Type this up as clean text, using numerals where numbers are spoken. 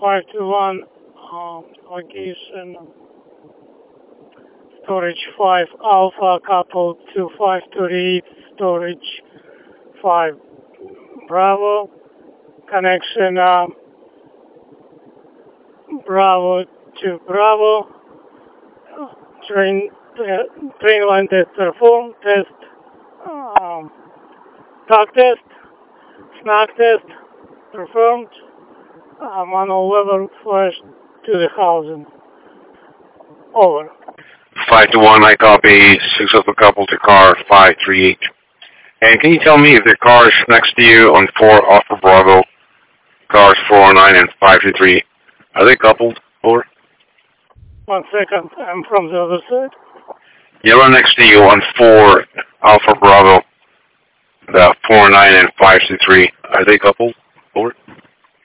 521 location storage 5 Alpha couple to 538 storage 5 Bravo connection Bravo to Bravo train line test performed test tug test snag test performed manual lever flash to the housing. Over. 521, I copy. 6 Alpha couple to car 538. And can you tell me if the cars next to you on 4 Alpha Bravo, cars 409 and 523, are they coupled? Over. 1 second, I'm from the other side. Yellow next to you on 4 Alpha Bravo, the 409 and 523, are they coupled? Over.